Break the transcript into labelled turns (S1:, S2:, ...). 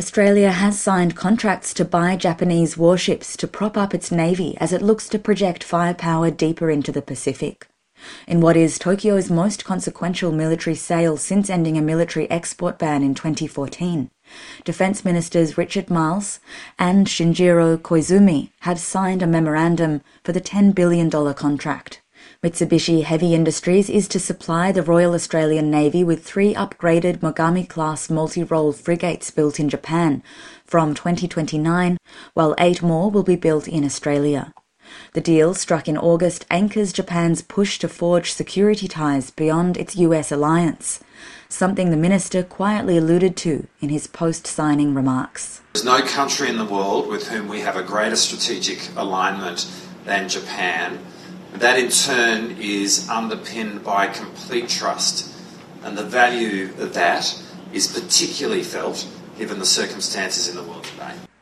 S1: Australia has signed contracts to buy Japanese warships to prop up its navy as it looks to project firepower deeper into the Pacific. In what is Tokyo's most consequential military sale since ending a military export ban in 2014, Defence Ministers Richard Marles and Shinjiro Koizumi have signed a memorandum for the $10 billion contract. Mitsubishi Heavy Industries is to supply the Royal Australian Navy with 3 upgraded Mogami-class multi-role frigates built in Japan from 2029, while 8 more will be built in Australia. The deal, struck in August, anchors Japan's push to forge security ties beyond its US alliance, something the minister quietly alluded to in his post-signing remarks.
S2: There's no country in the world with whom we have a greater strategic alignment than Japan. That in turn is underpinned by complete trust, and the value of that is particularly felt given the circumstances in the world today.